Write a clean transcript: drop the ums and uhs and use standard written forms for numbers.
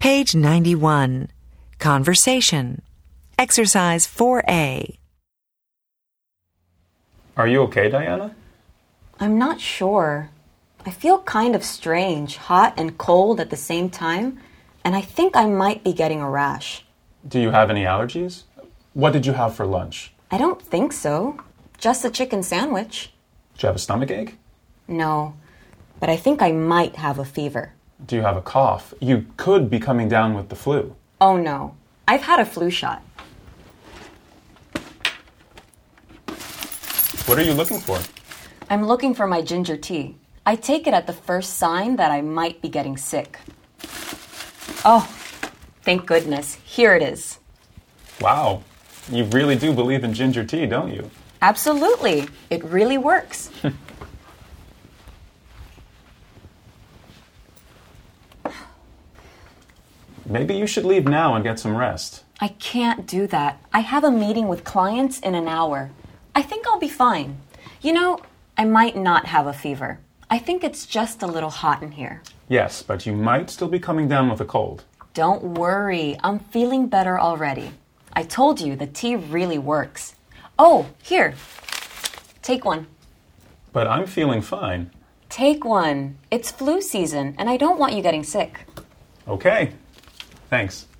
Page 91. Conversation. Exercise 4A. Are you okay, Diana? I'm not sure. I feel kind of strange, hot and cold at the same time, and I think I might be getting a rash. Do you have any allergies? What did you have for lunch? I don't think so. Just a chicken sandwich. Do you have a stomachache? No, but I think I might have a fever. Do you have a cough? You could be coming down with the flu. Oh no, I've had a flu shot. What are you looking for? I'm looking for my ginger tea. I take it at the first sign that I might be getting sick. Oh, thank goodness. Here it is. Wow, you really do believe in ginger tea, don't you? Absolutely. It really works. Maybe you should leave now and get some rest. I can't do that. I have a meeting with clients in an hour. I think I'll be fine. You know, I might not have a fever. I think it's just a little hot in here. Yes, but you might still be coming down with a cold. Don't worry. I'm feeling better already. I told you the tea really works. Oh, here. Take one. But I'm feeling fine. Take one. It's flu season, and I don't want you getting sick. Okay. Thanks.